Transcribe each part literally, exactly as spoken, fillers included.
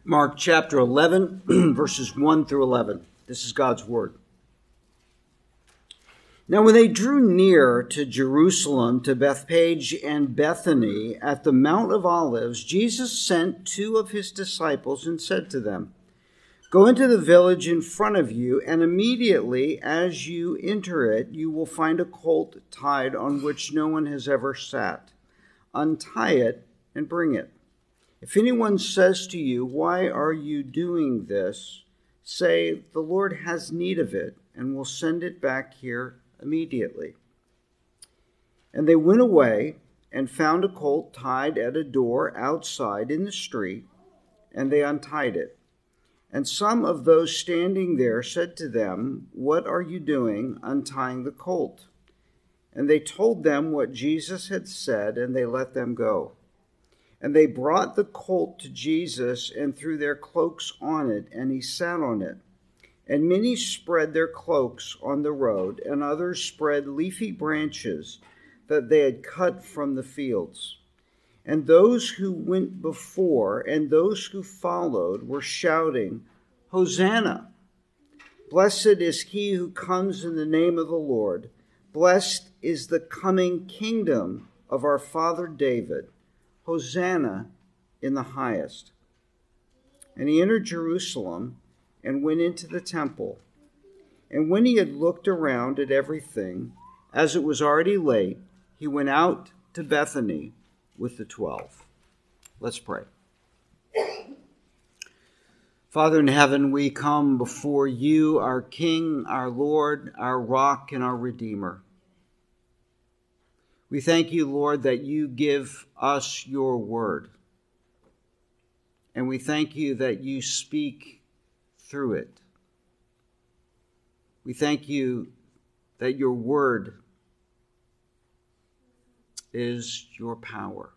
Mark chapter eleven, verses one through eleven. This is God's word. Now when they drew near to Jerusalem, to Bethphage and Bethany, at the Mount of Olives, Jesus sent two of his disciples and said to them, "Go into the village in front of you, and immediately as you enter it, you will find a colt tied on which no one has ever sat. Untie it and bring it. If anyone says to you, 'Why are you doing this?' say, 'The Lord has need of it, and will send it back here immediately.'" And they went away and found a colt tied at a door outside in the street, and they untied it. And some of those standing there said to them, "What are you doing untying the colt?" And they told them what Jesus had said, and they let them go. And they brought the colt to Jesus and threw their cloaks on it, and he sat on it. And many spread their cloaks on the road, and others spread leafy branches that they had cut from the fields. And those who went before and those who followed were shouting, "Hosanna! Blessed is he who comes in the name of the Lord. Blessed is the coming kingdom of our father David. Hosanna in the highest." And he entered Jerusalem and went into the temple. And when he had looked around at everything, as it was already late, he went out to Bethany with the twelve. Let's pray. Father in heaven, we come before you, our King, our Lord, our Rock, and our Redeemer. We thank you, Lord, that you give us your word. And we thank you that you speak through it. We thank you that your word is your power.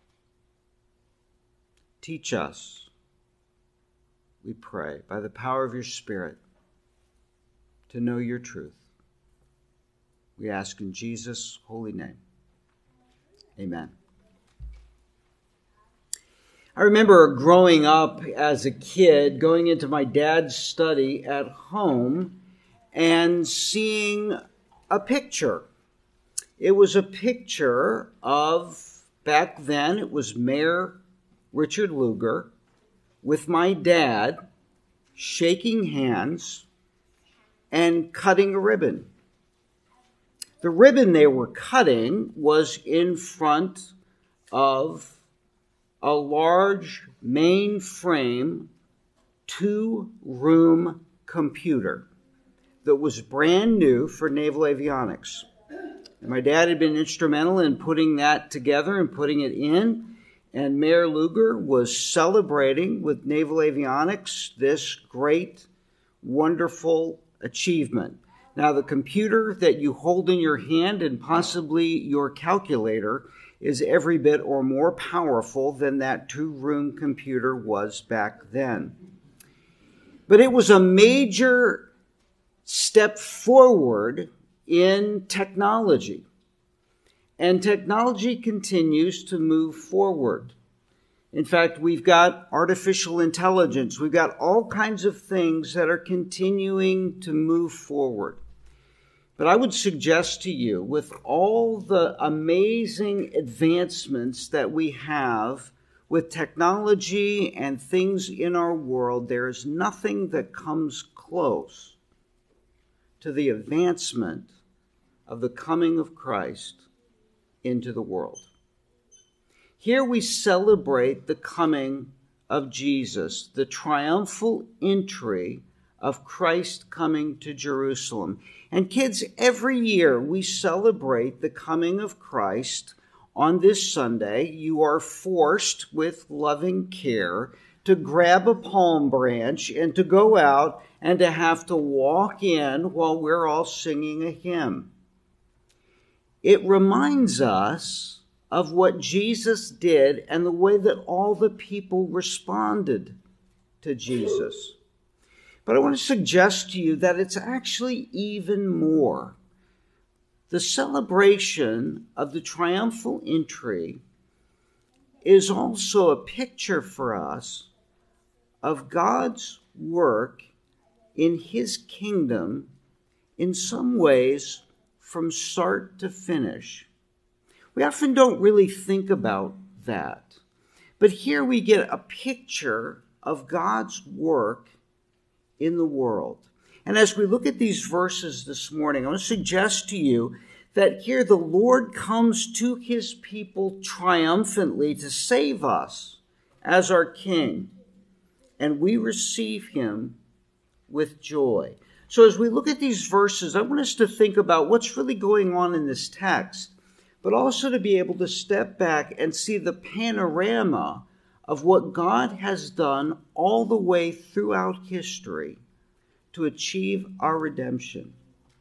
Teach us, we pray, by the power of your Spirit, to know your truth. We ask in Jesus' holy name. Amen. I remember growing up as a kid, going into my dad's study at home and seeing a picture. It was a picture of, back then, it was Mayor Richard Lugar with my dad shaking hands and cutting a ribbon. The ribbon they were cutting was in front of a large mainframe two-room computer that was brand new for naval avionics. And my dad had been instrumental in putting that together and putting it in. And Mayor Lugar was celebrating with naval avionics this great, wonderful achievement. Now, the computer that you hold in your hand and possibly your calculator is every bit or more powerful than that two-room computer was back then. But it was a major step forward in technology. And technology continues to move forward. In fact, we've got artificial intelligence. We've got all kinds of things that are continuing to move forward. But I would suggest to you, with all the amazing advancements that we have with technology and things in our world, there is nothing that comes close to the advancement of the coming of Christ into the world. Here we celebrate the coming of Jesus, the triumphal entry of Christ coming to Jerusalem. And kids, every year we celebrate the coming of Christ on this Sunday. You are forced with loving care to grab a palm branch and to go out and to have to walk in while we're all singing a hymn. It reminds us of what Jesus did and the way that all the people responded to Jesus. But I want to suggest to you that it's actually even more. The celebration of the triumphal entry is also a picture for us of God's work in his kingdom in some ways from start to finish. We often don't really think about that. But here we get a picture of God's work in the world. And as we look at these verses this morning, I want to suggest to you that here the Lord comes to his people triumphantly to save us as our King, and we receive him with joy. So as we look at these verses, I want us to think about what's really going on in this text, but also to be able to step back and see the panorama of what God has done all the way throughout history to achieve our redemption.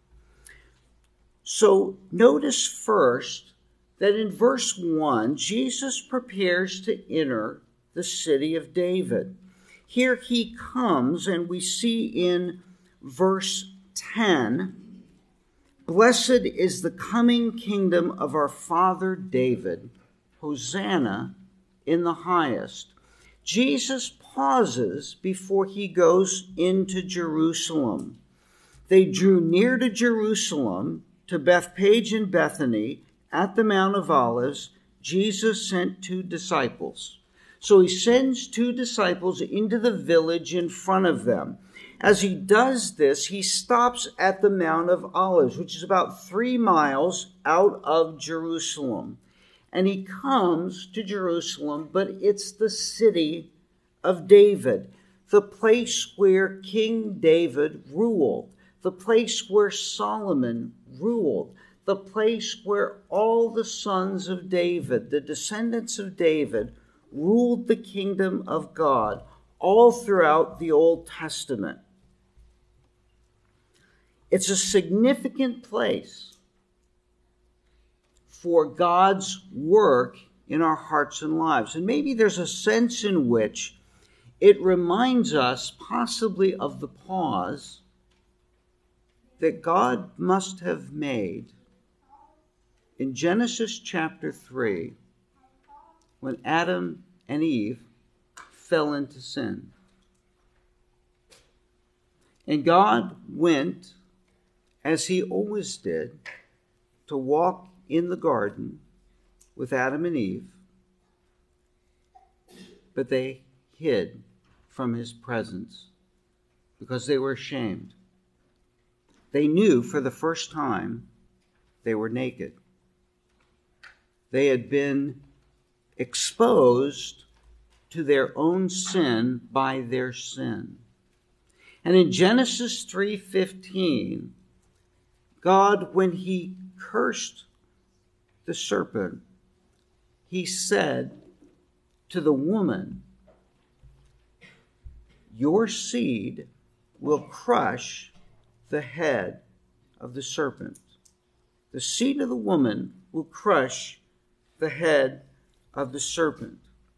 So notice first that in verse one, Jesus prepares to enter the city of David. Here he comes, and we see in verse ten, "Blessed is the coming kingdom of our father David. Hosanna in the highest." Jesus pauses before he goes into Jerusalem. They drew near to Jerusalem, to Bethpage and Bethany, at the Mount of Olives. Jesus sent two disciples. So he sends two disciples into the village in front of them. As he does this, he stops at the Mount of Olives, which is about three miles out of Jerusalem. And he comes to Jerusalem, but it's the city of David, the place where King David ruled, the place where Solomon ruled, the place where all the sons of David, the descendants of David, ruled the kingdom of God all throughout the Old Testament. It's a significant place for God's work in our hearts and lives. And maybe there's a sense in which it reminds us possibly of the pause that God must have made in Genesis chapter three when Adam and Eve fell into sin. And God went, as he always did, to walk in the garden with Adam and Eve, but they hid from his presence because they were ashamed. They knew for the first time they were naked. They had been exposed to their own sin by their sin. And in Genesis three fifteen, God, when he cursed the serpent, he said to the woman, "Your seed will crush the head of the serpent." The seed of the woman will crush the head of the serpent.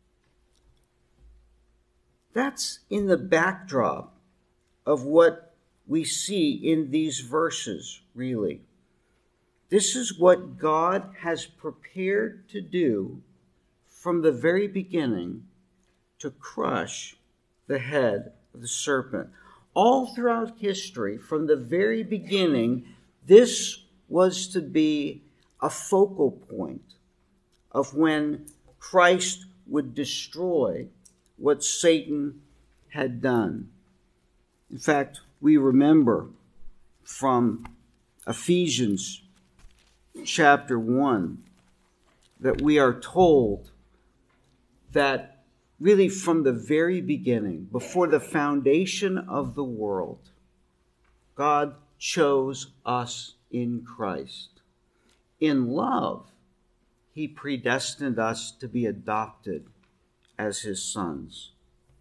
That's in the backdrop of what we see in these verses, really. This is what God has prepared to do from the very beginning, to crush the head of the serpent. All throughout history, from the very beginning, this was to be a focal point of when Christ would destroy what Satan had done. In fact, we remember from Ephesians chapter one that we are told that really from the very beginning, before the foundation of the world, God chose us in Christ. In love, he predestined us to be adopted as his sons.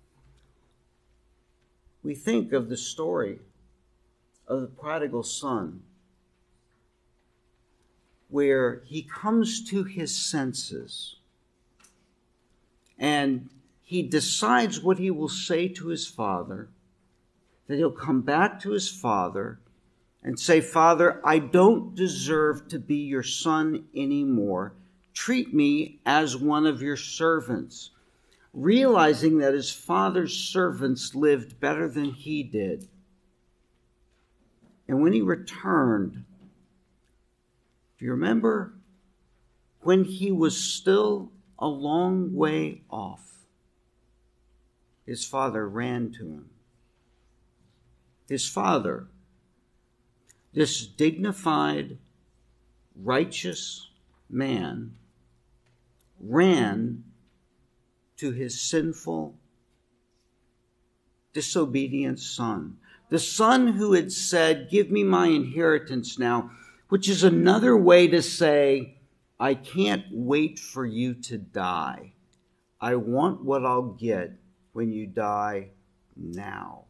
We think of the story of the prodigal son, where he comes to his senses and he decides what he will say to his father, that he'll come back to his father and say, "Father, I don't deserve to be your son anymore. Treat me as one of your servants. realizing that his father's servants lived better than he did. And when he returned, do you remember when he was still a long way off, his father ran to him. His father, this dignified, righteous man, ran to his sinful, disobedient son. The son who had said, "Give me my inheritance now," which is another way to say, "I can't wait for you to die. I want what I'll get when you die now."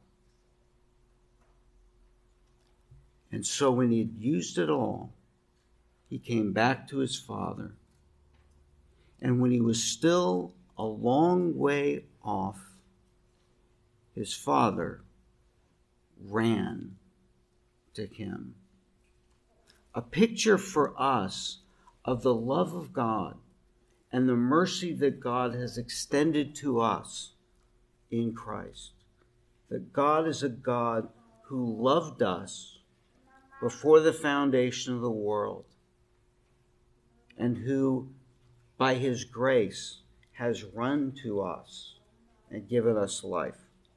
And so when he had used it all, he came back to his father. And when he was still a long way off, his father ran to him. A picture for us of the love of God and the mercy that God has extended to us in Christ. That God is a God who loved us before the foundation of the world, and who, by his grace, has run to us and given us life.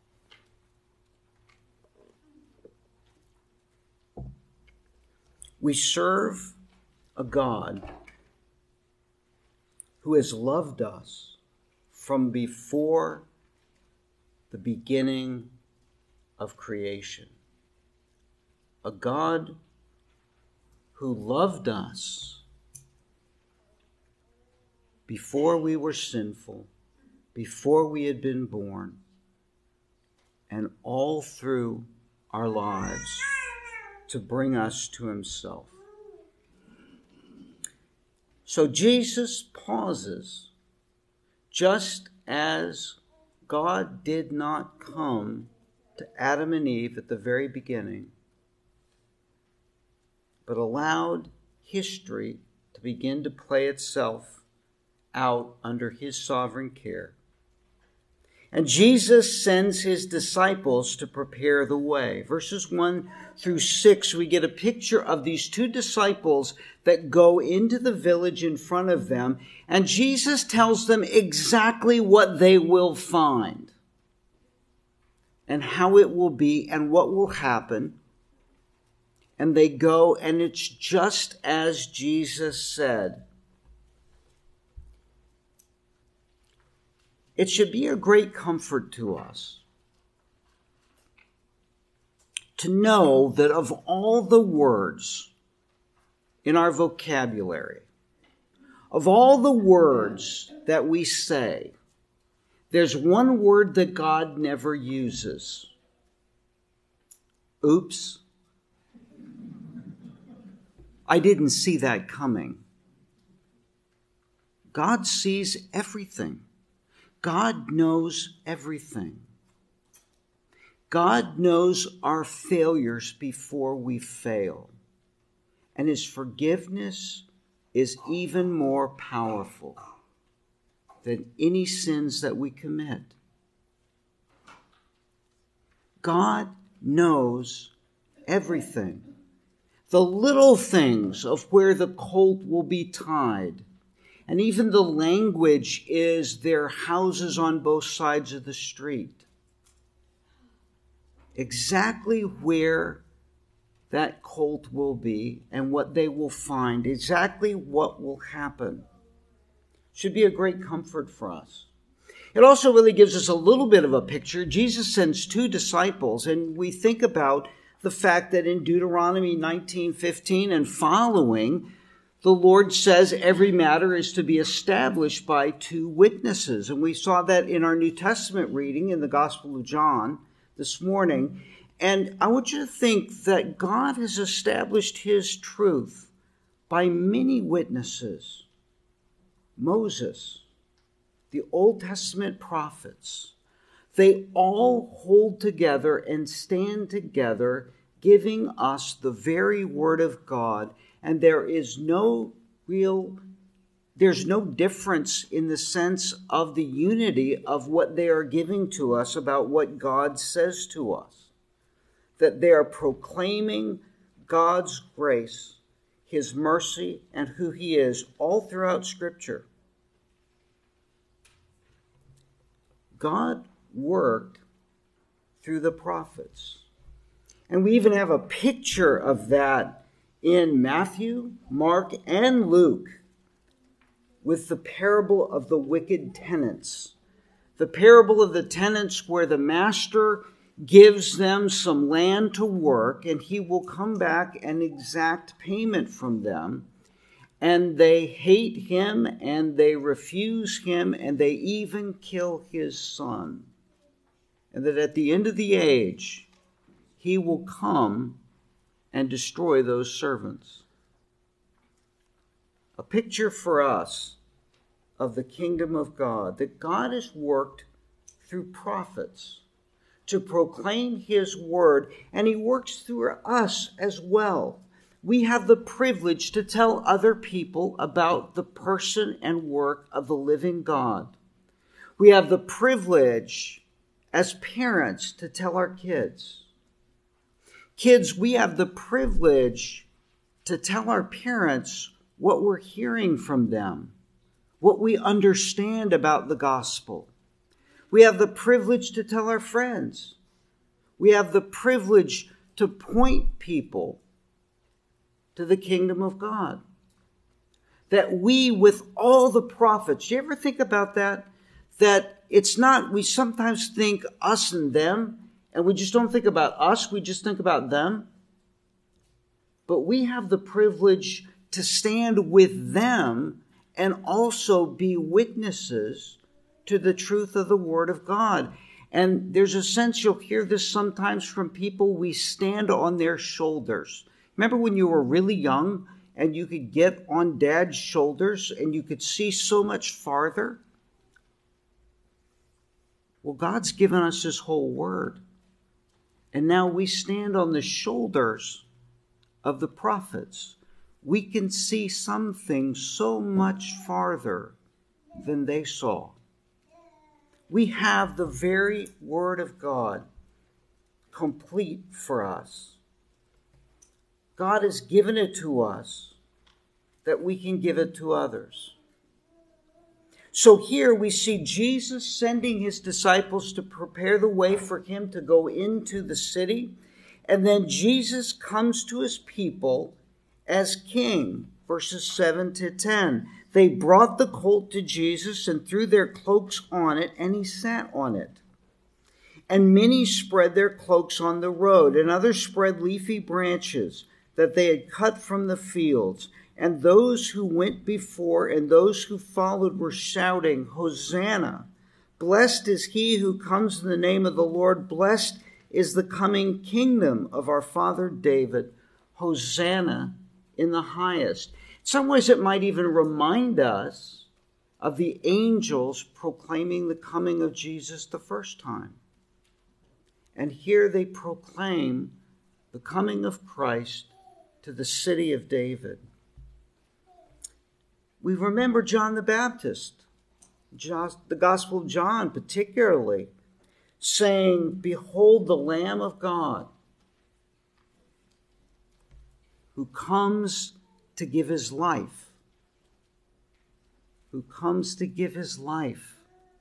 We serve a God who has loved us from before the beginning of creation. A God who loved us before we were sinful, before we had been born, and all through our lives to bring us to himself. So Jesus pauses, just as God did not come to Adam and Eve at the very beginning, but allowed history to begin to play itself out under his sovereign care. And Jesus sends his disciples to prepare the way. Verses one through six, we get a picture of these two disciples that go into the village in front of them, and Jesus tells them exactly what they will find and how it will be and what will happen. And they go, and it's just as Jesus said. It should be a great comfort to us to know that of all the words in our vocabulary, of all the words that we say, there's one word that God never uses. Oops. I didn't see that coming. God sees everything. God knows everything. God knows our failures before we fail. And his forgiveness is even more powerful than any sins that we commit. God knows everything. The little things of where the colt will be tied. And even the language is their houses on both sides of the street. Exactly where that colt will be and what they will find. Exactly what will happen. Should be a great comfort for us. It also really gives us a little bit of a picture. Jesus sends two disciples, and we think about the fact that in Deuteronomy nineteen fifteen and following, the Lord says every matter is to be established by two witnesses. And we saw that in our New Testament reading in the Gospel of John this morning. And I want you to think that God has established his truth by many witnesses. Moses, the Old Testament prophets, they all hold together and stand together, giving us the very word of God. And there is no real there's no difference in the sense of the unity of what they are giving to us about what God says to us. That they are proclaiming God's grace, his mercy, and who he is all throughout Scripture. God worked through the prophets. And we even have a picture of that in Matthew, Mark, and Luke with the parable of the wicked tenants. The parable of the tenants where the master gives them some land to work and he will come back and exact payment from them. And they hate him and they refuse him and they even kill his son. And that at the end of the age, he will come and destroy those servants. A picture for us of the kingdom of God, that God has worked through prophets to proclaim his word, and he works through us as well. We have the privilege to tell other people about the person and work of the living God. We have the privilege as parents to tell our kids. Kids, we have the privilege to tell our parents what we're hearing from them, what we understand about the gospel. We have the privilege to tell our friends. We have the privilege to point people to the kingdom of God. That we, with all the prophets, you ever think about that? That it's not, we sometimes think us and them, and we just don't think about us, we just think about them. But we have the privilege to stand with them and also be witnesses to the truth of the Word of God. And there's a sense, you'll hear this sometimes from people, we stand on their shoulders. Remember when you were really young and you could get on Dad's shoulders and you could see so much farther? Well, God's given us his whole word. And now we stand on the shoulders of the prophets. We can see some things so much farther than they saw. We have the very word of God complete for us. God has given it to us that we can give it to others. So here we see Jesus sending his disciples to prepare the way for him to go into the city. And then Jesus comes to his people as king, verses seven to ten. They brought the colt to Jesus and threw their cloaks on it, and he sat on it. And many spread their cloaks on the road, and others spread leafy branches that they had cut from the fields. And those who went before and those who followed were shouting, Hosanna! Blessed is he who comes in the name of the Lord. Blessed is the coming kingdom of our father David. Hosanna in the highest. In some ways it might even remind us of the angels proclaiming the coming of Jesus the first time. And here they proclaim the coming of Christ to the city of David. We remember John the Baptist, the Gospel of John particularly, saying, Behold the Lamb of God who comes to give his life, who comes to give his life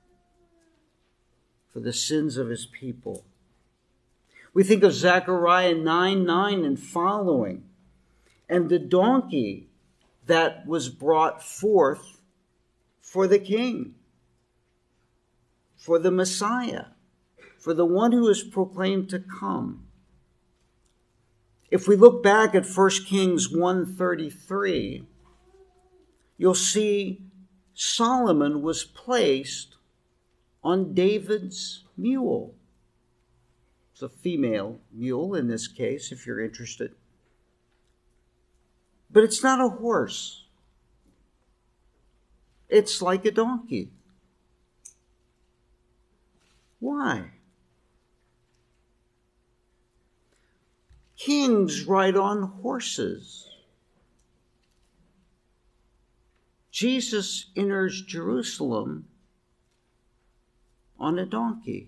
for the sins of his people. We think of Zechariah nine nine and following, and the donkey that was brought forth for the king, for the Messiah, for the one who is proclaimed to come. If we look back at First Kings one thirty-three, you'll see Solomon was placed on David's mule. It's a female mule in this case, if you're interested. But it's not a horse. It's like a donkey. Why? Kings ride on horses. Jesus enters Jerusalem on a donkey.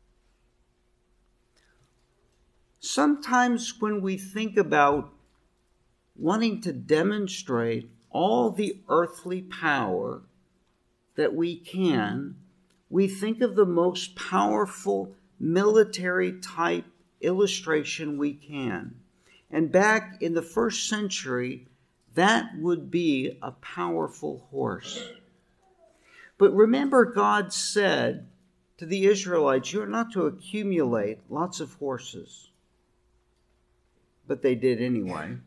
Sometimes when we think about wanting to demonstrate all the earthly power that we can, we think of the most powerful military type illustration we can. And back in the first century, that would be a powerful horse. But remember, God said to the Israelites, you're not to accumulate lots of horses. But they did anyway.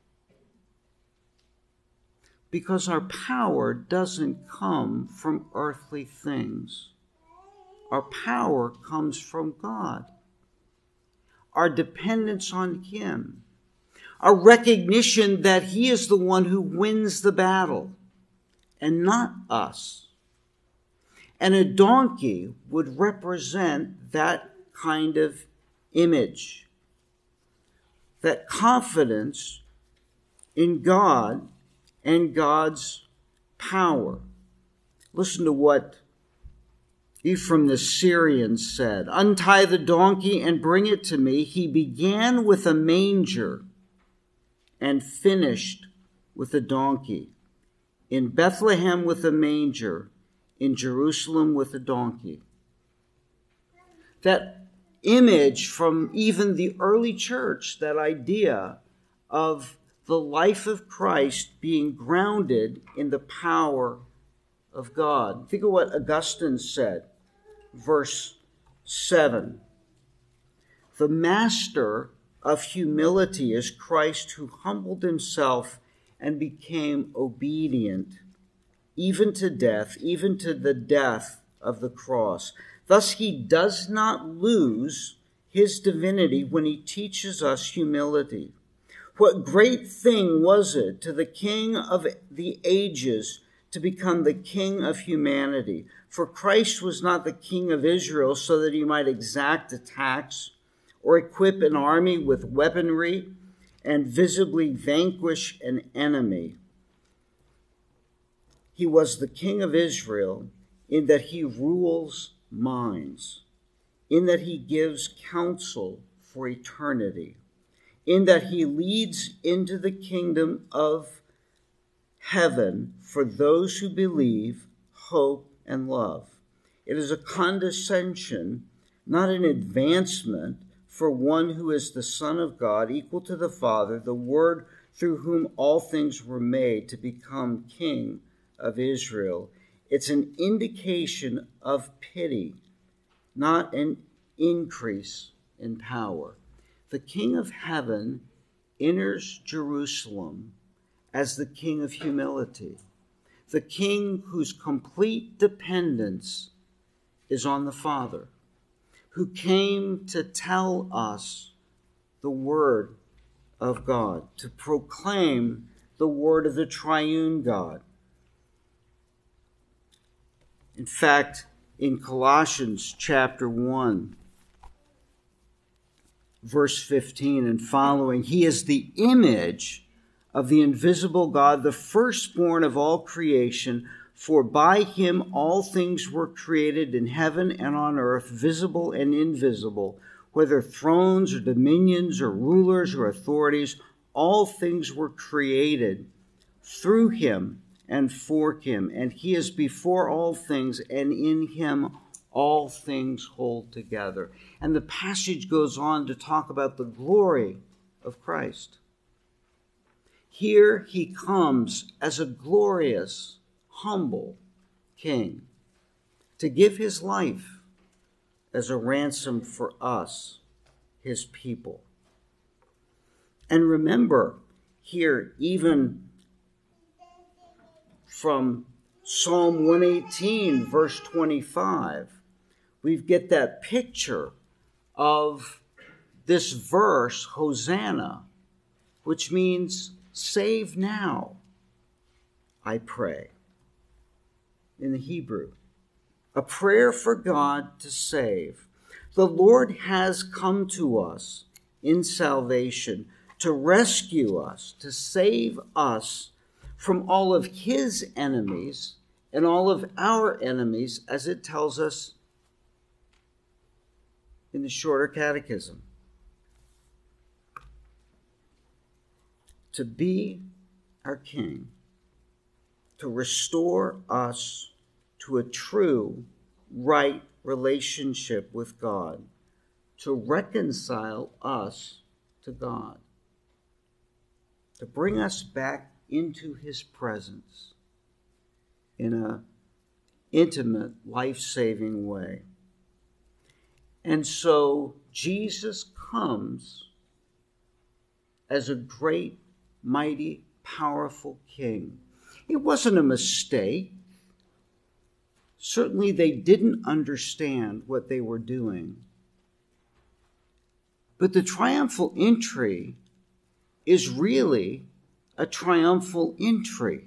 Because our power doesn't come from earthly things. Our power comes from God. Our dependence on Him. Our recognition that He is the one who wins the battle and not us. And a donkey would represent that kind of image. That confidence in God and God's power. Listen to what Ephraim the Syrian said. Untie the donkey and bring it to me. He began with a manger and finished with a donkey. In Bethlehem with a manger, in Jerusalem with a donkey. That image from even the early church, that idea of the life of Christ being grounded in the power of God. Think of what Augustine said, verse seven. The master of humility is Christ, who humbled himself and became obedient, even to death, even to the death of the cross. Thus he does not lose his divinity when he teaches us humility. What great thing was it to the King of the ages to become the King of humanity? For Christ was not the King of Israel so that he might exact a tax or equip an army with weaponry and visibly vanquish an enemy. He was the King of Israel in that he rules minds, in that he gives counsel for eternity, in that he leads into the kingdom of heaven for those who believe, hope, and love. It is a condescension, not an advancement, for one who is the Son of God, equal to the Father, the Word through whom all things were made, to become King of Israel. It's an indication of pity, not an increase in power. The King of heaven enters Jerusalem as the King of humility, the King whose complete dependence is on the Father, who came to tell us the word of God, to proclaim the word of the triune God. In fact, in Colossians chapter one, verse fifteen and following, he is the image of the invisible God, the firstborn of all creation. For by him all things were created in heaven and on earth, visible and invisible, whether thrones or dominions or rulers or authorities. All things were created through him and for him. And he is before all things, and in him all things hold together. And the passage goes on to talk about the glory of Christ. Here he comes as a glorious, humble king to give his life as a ransom for us, his people. And remember here, even from Psalm one eighteen, verse twenty-five, we get that picture of this verse, Hosanna, which means save now, I pray, in the Hebrew. A prayer for God to save. The Lord has come to us in salvation to rescue us, to save us from all of his enemies and all of our enemies, as it tells us in the Shorter Catechism. To be our King, to restore us to a true, right relationship with God, to reconcile us to God, to bring us back into his presence in an intimate, life-saving way. And so Jesus comes as a great, mighty, powerful king. It wasn't a mistake. Certainly they didn't understand what they were doing. But the triumphal entry is really a triumphal entry.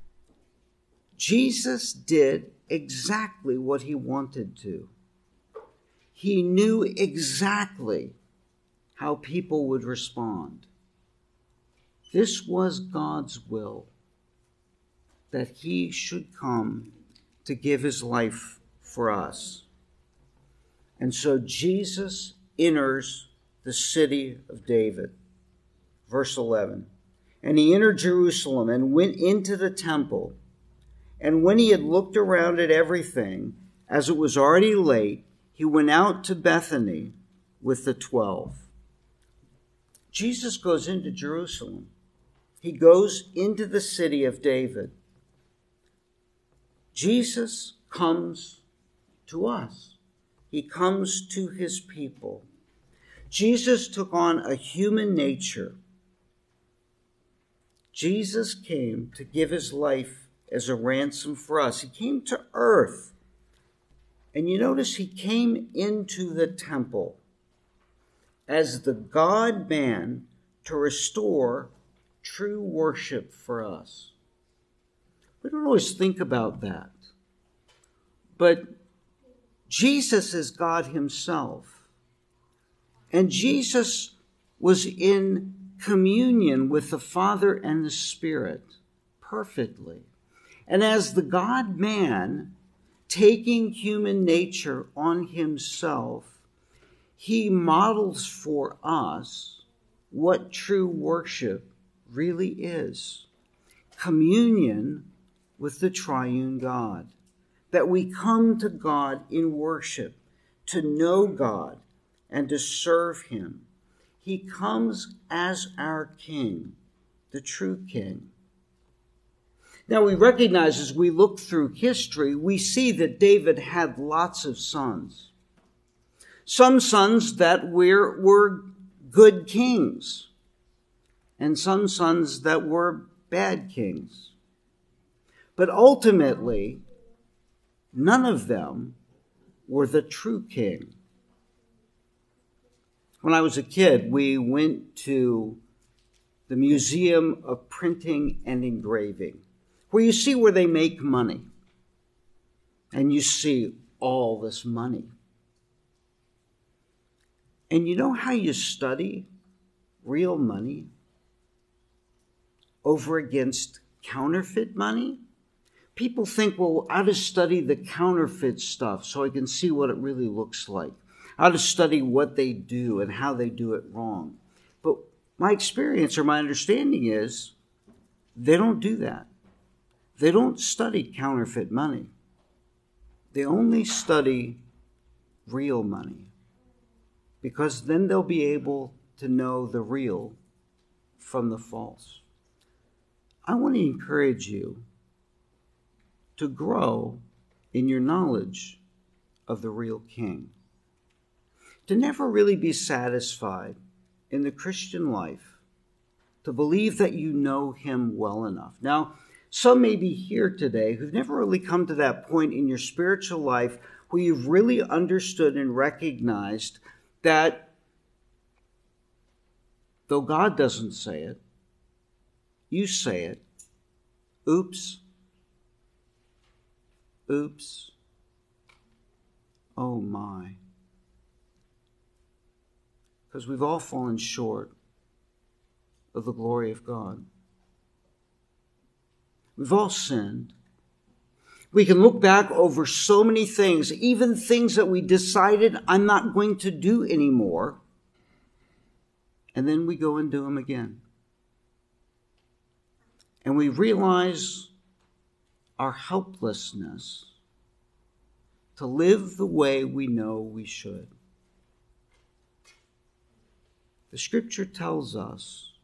Jesus did exactly what he wanted to. He knew exactly how people would respond. This was God's will, that he should come to give his life for us. And so Jesus enters the city of David. Verse eleven. And he entered Jerusalem and went into the temple. And when he had looked around at everything, as it was already late, he went out to Bethany with the twelve. Jesus goes into Jerusalem. He goes into the city of David. Jesus comes to us. He comes to his people. Jesus took on a human nature. Jesus came to give his life as a ransom for us. He came to earth. And you notice he came into the temple as the God-man to restore true worship for us. We don't always think about that. But Jesus is God himself. And Jesus was in communion with the Father and the Spirit perfectly. And as the God-man, taking human nature on himself, he models for us what true worship really is. Communion with the triune God. That we come to God in worship, to know God and to serve him. He comes as our King, the true King. Now we recognize as we look through history, we see that David had lots of sons. Some sons that were, were good kings, and some sons that were bad kings. But ultimately, none of them were the true king. When I was a kid, we went to the Museum of Printing and Engraving, where you see where they make money. And you see all this money. And you know how you study real money over against counterfeit money? People think, well, I ought to study the counterfeit stuff so I can see what it really looks like. I ought to study what they do and how they do it wrong. But my experience or my understanding is they don't do that. They don't study counterfeit money. They only study real money, because then they'll be able to know the real from the false. I want to encourage you to grow in your knowledge of the real King. To never really be satisfied in the Christian life, to believe that you know him well enough. Now, some may be here today who've never really come to that point in your spiritual life where you've really understood and recognized that though God doesn't say it, you say it. Oops. Oops. Oh my. Because we've all fallen short of the glory of God. We've all sinned. We can look back over so many things, even things that we decided I'm not going to do anymore, and then we go and do them again. And we realize our helplessness to live the way we know we should. The scripture tells us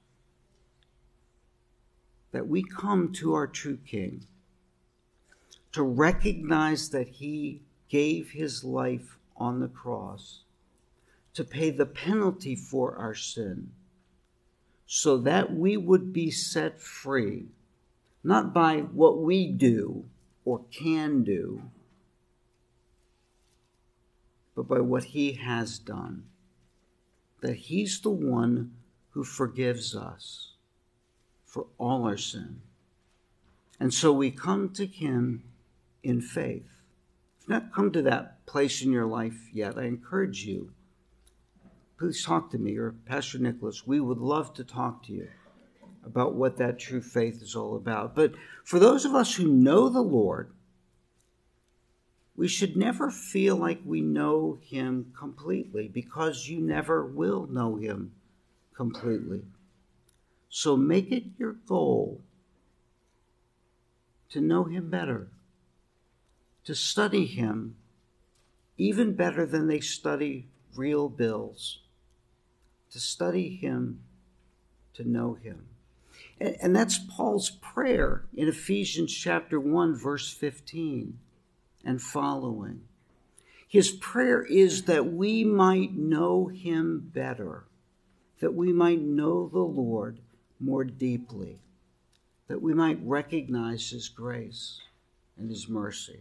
that we come to our true King to recognize that he gave his life on the cross to pay the penalty for our sin so that we would be set free, not by what we do or can do, but by what he has done. That he's the one who forgives us for all our sin. And so we come to him in faith. If you've not come to that place in your life yet, I encourage you, please talk to me or Pastor Nicholas. We would love to talk to you about what that true faith is all about. But for those of us who know the Lord, we should never feel like we know him completely, because you never will know him completely. So make it your goal to know him better, to study him even better than they study real bills, to study him, to know him. And, and that's Paul's prayer in Ephesians chapter one, verse fifteen. And following. His prayer is that we might know him better, that we might know the Lord more deeply, that we might recognize his grace and his mercy.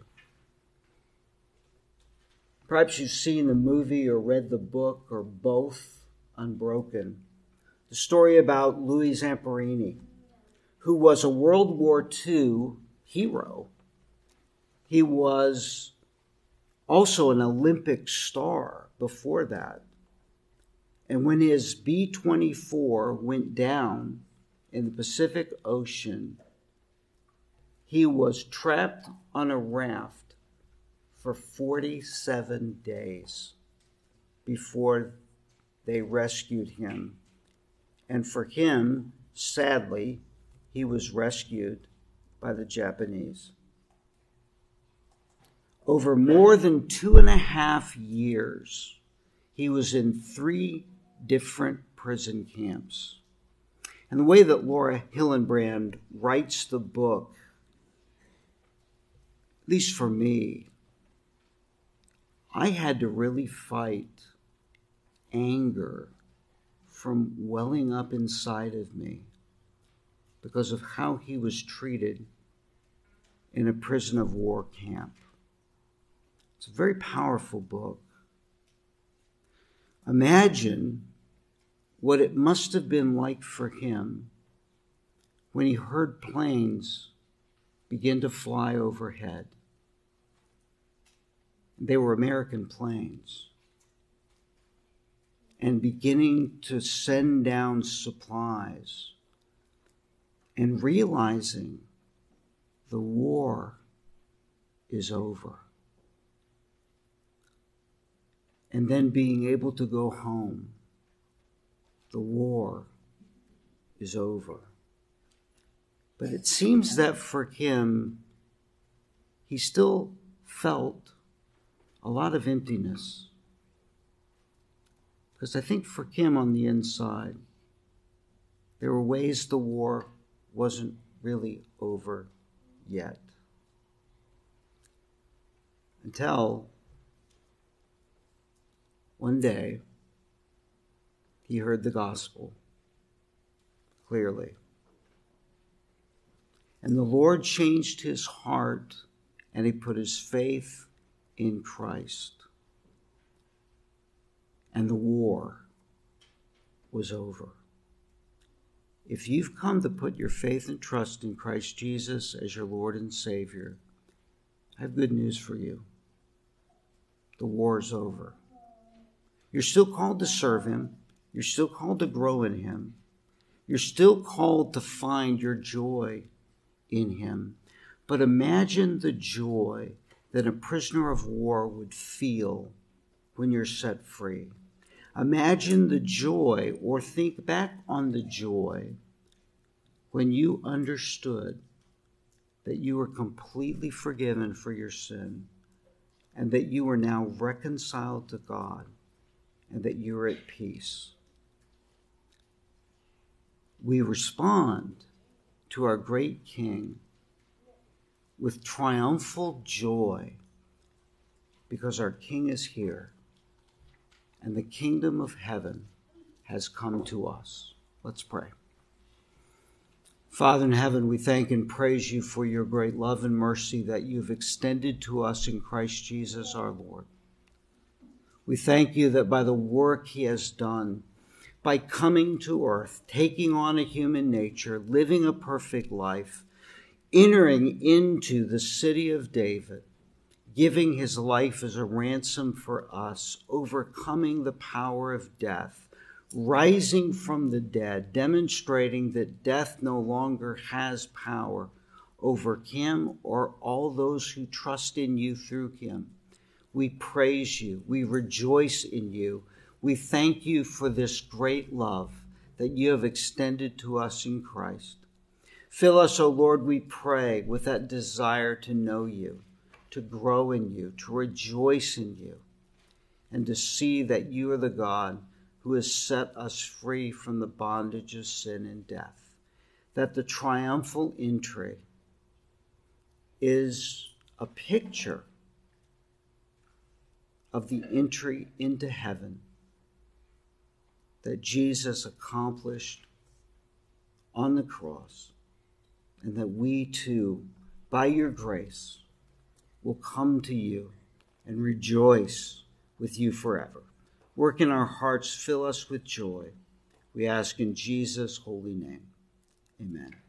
Perhaps you've seen the movie or read the book or both, Unbroken, the story about Louis Zamperini, who was a World War Two hero. He was also an Olympic star before that. And when his B twenty-four went down in the Pacific Ocean, he was trapped on a raft for forty-seven days before they rescued him. And for him, sadly, he was rescued by the Japanese. Over more than two and a half years, he was in three different prison camps. And the way that Laura Hillenbrand writes the book, at least for me, I had to really fight anger from welling up inside of me because of how he was treated in a prison of war camp. It's a very powerful book. Imagine what it must have been like for him when he heard planes begin to fly overhead. They were American planes. And beginning to send down supplies and realizing the war is over. And then being able to go home. The war is over. But it seems that for him, he still felt a lot of emptiness. Because I think for him on the inside, there were ways the war wasn't really over yet. Until one day, he heard the gospel clearly. And the Lord changed his heart, and he put his faith in Christ. And the war was over. If you've come to put your faith and trust in Christ Jesus as your Lord and Savior, I have good news for you. The war is over. You're still called to serve him. You're still called to grow in him. You're still called to find your joy in him. But imagine the joy that a prisoner of war would feel when you're set free. Imagine the joy, or think back on the joy when you understood that you were completely forgiven for your sin and that you are now reconciled to God and that you're at peace. We respond to our great King with triumphal joy because our King is here and the kingdom of heaven has come to us. Let's pray. Father in heaven, we thank and praise you for your great love and mercy that you've extended to us in Christ Jesus our Lord. We thank you that by the work he has done, by coming to earth, taking on a human nature, living a perfect life, entering into the city of David, giving his life as a ransom for us, overcoming the power of death, rising from the dead, demonstrating that death no longer has power over him or all those who trust in you through him. We praise you. We rejoice in you. We thank you for this great love that you have extended to us in Christ. Fill us, O Lord, we pray, with that desire to know you, to grow in you, to rejoice in you, and to see that you are the God who has set us free from the bondage of sin and death, that the triumphal entry is a picture of the entry into heaven that Jesus accomplished on the cross, and that we too, by your grace, will come to you and rejoice with you forever. Work in our hearts, fill us with joy. We ask in Jesus' holy name. Amen.